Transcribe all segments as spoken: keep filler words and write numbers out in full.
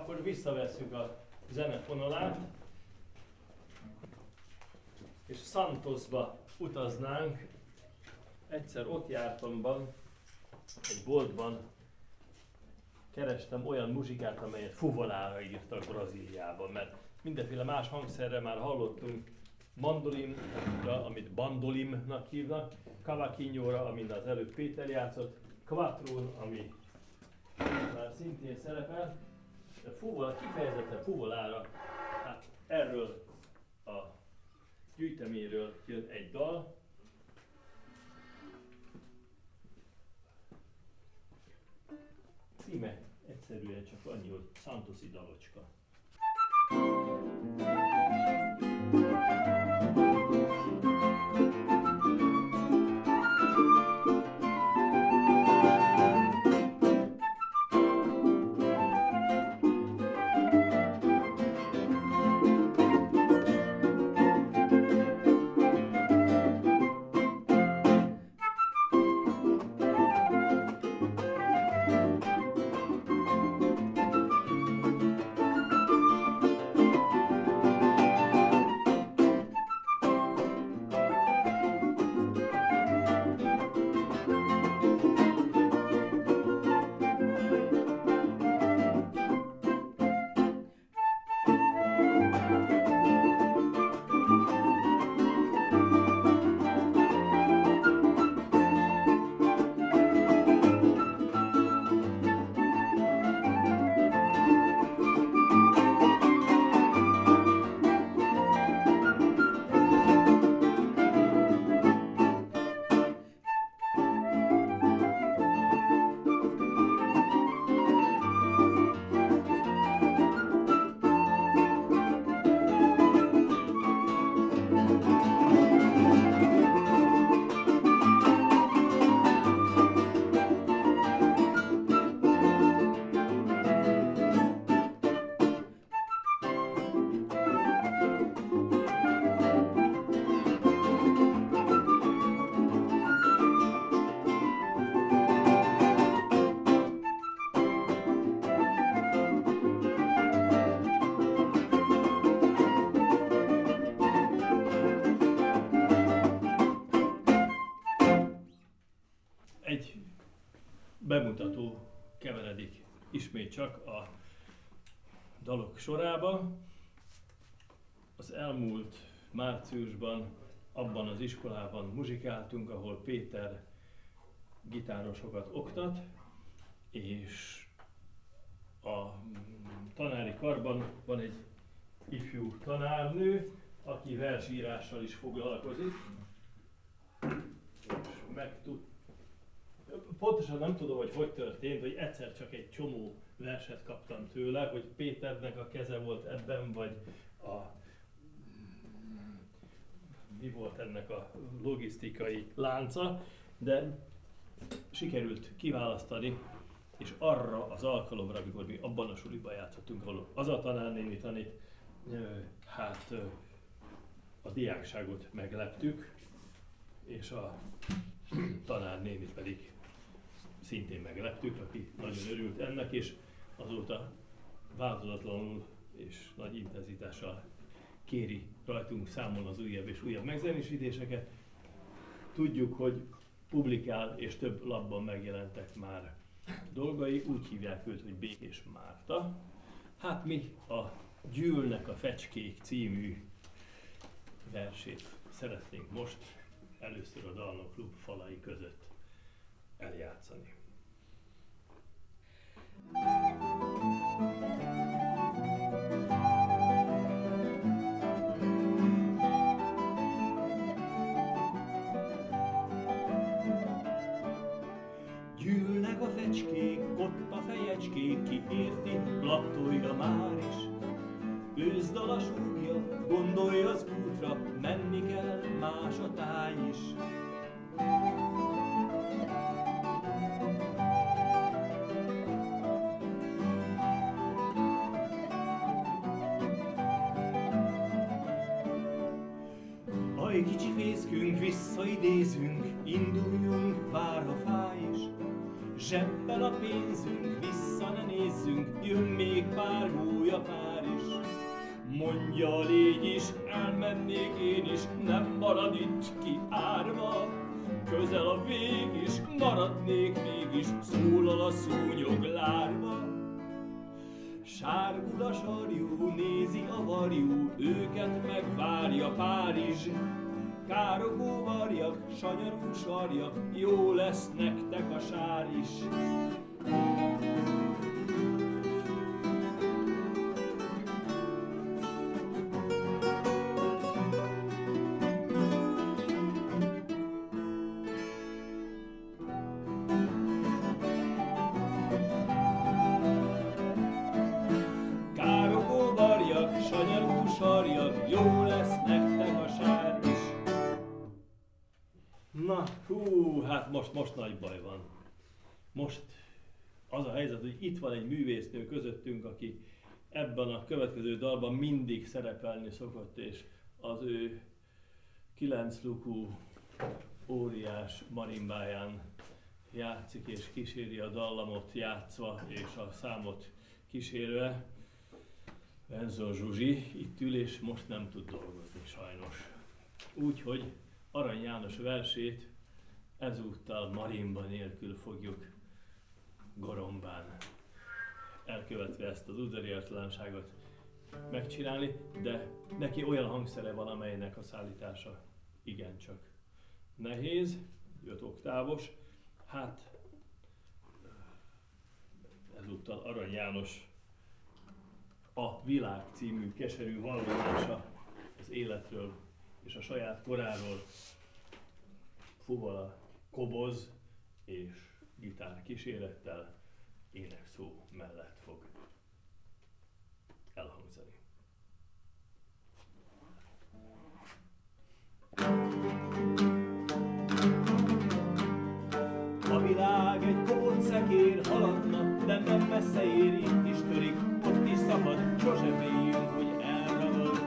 akkor visszavesszük a zenefonalát, és Santosba utaznánk. Egyszer ott jártam, egy boltban kerestem olyan muzsikát, amelyet fuvolára írtak Brazíliában, mert mindenféle más hangszerre már hallottunk, mandolinra, amit bandolimnak hívnak, cavaquinhóra, amin az előbb Péter játszott, quattrón, ami már szintén szerepel, de fuvola, kifejezetten fuvolára, hát erről a gyűjteményről jön egy dal. Címe egyszerűen csak annyi, hogy Santosi dalocska. Bemutató keveredik ismét csak a dalok sorába. Az elmúlt márciusban abban az iskolában muzsikáltunk, ahol Péter gitárosokat oktat, és a tanári karban van egy ifjú tanárnő, aki versírással is foglalkozik, és megtud Pontosan nem tudom, hogy hogy történt, hogy egyszer csak egy csomó verset kaptam tőle, hogy Péternek a keze volt ebben, vagy a, mi volt ennek a logisztikai lánca, de sikerült kiválasztani, és arra az alkalomra, amikor mi abban a suliban játszottunk, ahol az a tanárnéni tanít, hát a diákságot megleptük, és a tanárnénit pedig szintén megleptük, aki nagyon örült ennek, és azóta változatlanul és nagy intenzitással kéri rajtunk számon az újabb és újabb megzenésítéseket. Tudjuk, hogy publikál és több lapban megjelentek már dolgai, úgy hívják őt, hogy Békés Márta. Hát mi a Gyűlnek a fecskék című versét szeretnénk most először a Dalnok Klub falai között eljátszani. Gyűlnek a fecskék, ott a fejecskék, ki érti, lattolja már is. Őzdal a súgja, gondolj az útra, menni kell, más a táj is. Aj, kicsi fészkünk, visszaidézünk, induljunk, bár ha fáj is. Zseppel a pénzünk, vissza ne nézzünk, jön még pár hó Blottója Párizs. Mondja, légy is, elmennék én is, nem marad itt ki árva. Közel a vég is, maradnék mégis, szólal a szúnyog lárva. Sárgul a sarjú, nézi a varjú, őket megvárja Párizs. Károgó varjak, sanyarú sarjak, jó lesz nektek a sár is. Károgó varjak, sanyarú sarjak, jó lesz nektek a sár is. Na, hú, hát most, most nagy baj van. Most az a helyzet, hogy itt van egy művésznő közöttünk, aki ebben a következő dalban mindig szerepelni szokott, és az ő kilenc lukú óriás marimbáján játszik és kíséri a dallamot játszva és a számot kísérve. Benzo Zsuzsi itt ül és most nem tud dolgozni sajnos. Úgyhogy Arany János versét ezúttal marimba nélkül fogjuk gorombán, elkövetve ezt az udvariatlanságot megcsinálni, de neki olyan hangszere van, amelynek a szállítása igencsak nehéz, öt oktávos. Hát ezúttal Arany János A világ című keserű vallomása az életről és a saját koráról fuvala, koboz és gitár kísérettel énekszó mellett fog elhangzani. A világ egy kopott szekér haladna, de nem messze ér, itt is törik, ott is szakad, sose féljünk, hogy elragad.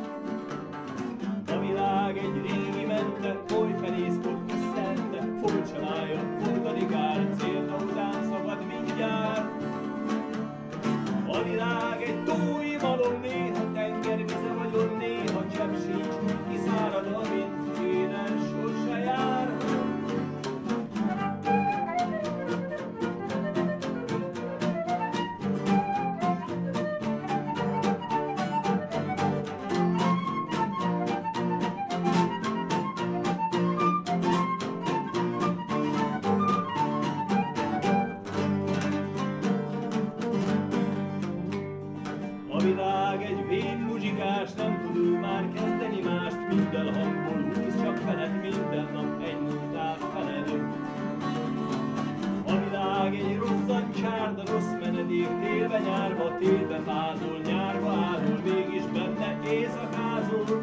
A világ egy régi mente, oly fenészkod összeente, folt sem álljon, fordani kár, célta után szakad mindjárt. A világ egy tói malom, néha tengervize vagyon, néha csepp sincs, kiszárad, amint édes sose jár. Nem tud ő már kezdeni mást, minden hangból húz, csak felett minden nap egy nótát felelő. A világ egy rosszan csárda, rossz menedék, télbe nyárba, télbe fázol, nyárba árul, mégis benne éjszakázol.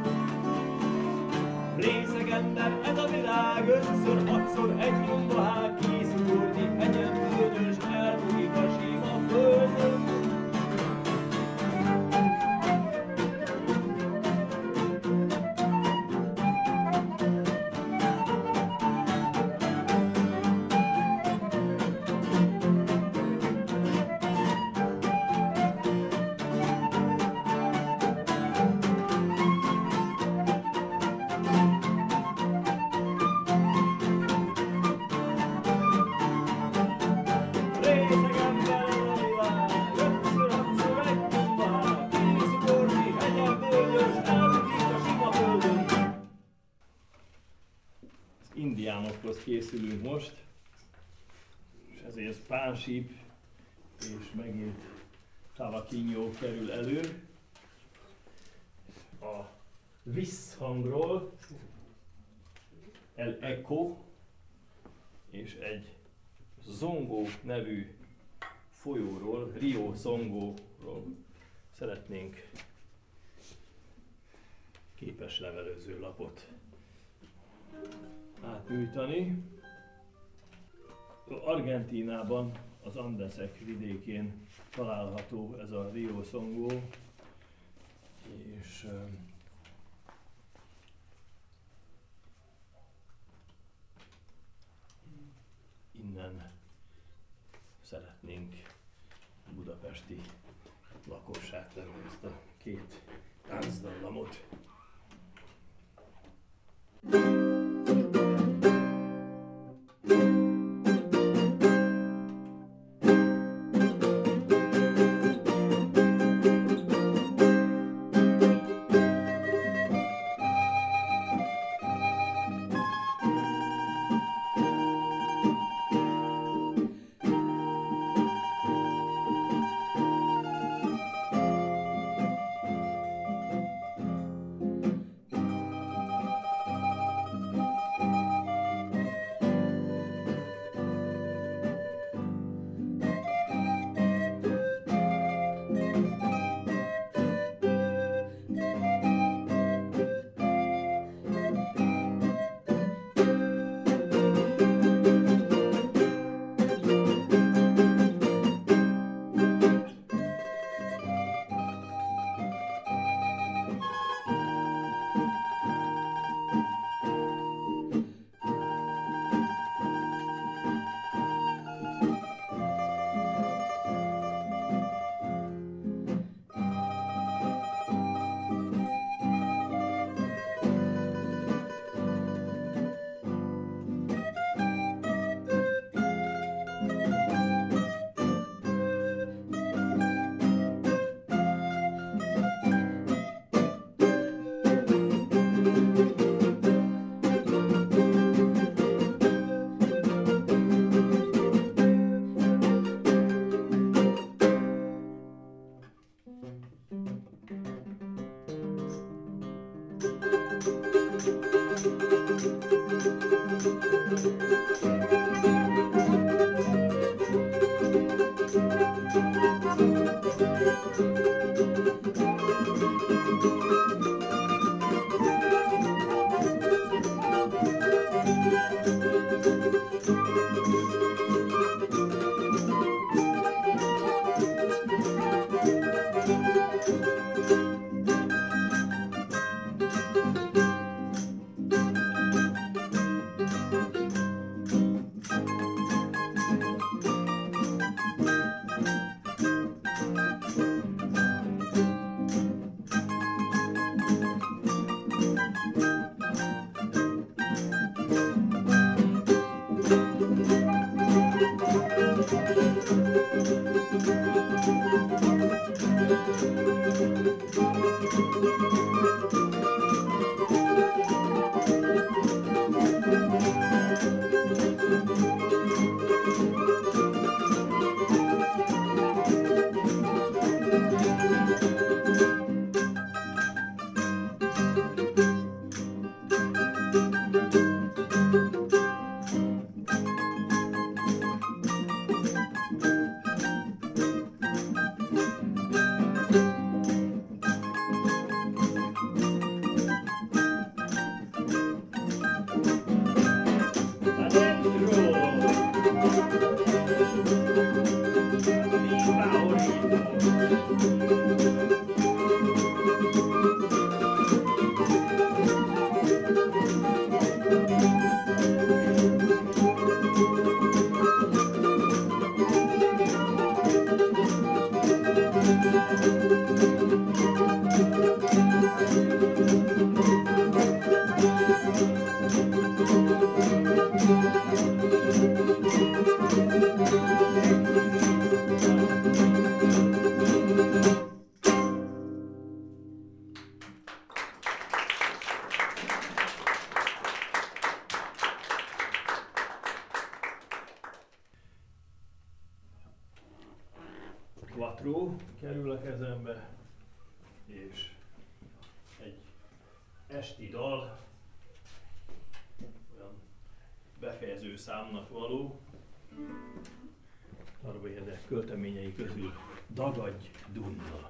Részeg ember ez a világ, ötször, hatszor egy nyomba hág, készugorni, hegyen földön, s elbukik a sima földön. Készülünk most, és ezért Pánsíp és megint Cavaquinho kerül elő. A visszhangról El Eco és egy Zongo nevű folyóról, Rio Zongóról szeretnénk képes levelező lapot átnyújtani. Argentínában, az Andesek vidékén található ez a Rio Zongo, és uh, innen szeretnénk budapesti lakossát lenni ezt a két táncdallamot. Quattro kerül a kezembe, és egy esti dal, olyan befejező számnak való, Darvai Ede költeményei közül Dagadj Dunna.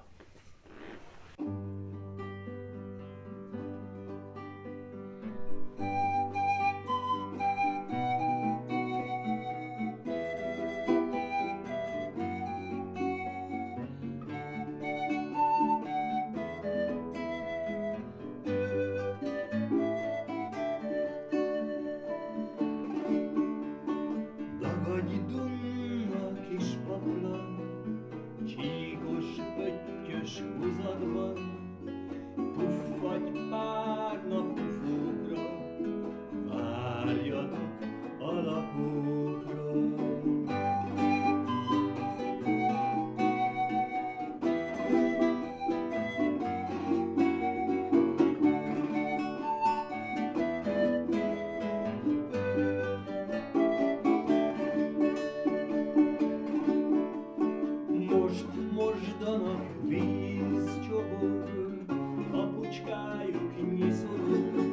Dagadj Dunna, kis paplan, csíkos ötty üdvös húzatban, puffadj pár nap pufókra, várjad a lakókra. Most mosdanak vízcsobor, apucskájuk nyiszorog.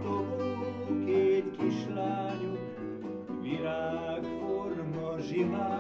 Suttogó két kislányuk, virágforma zsivár.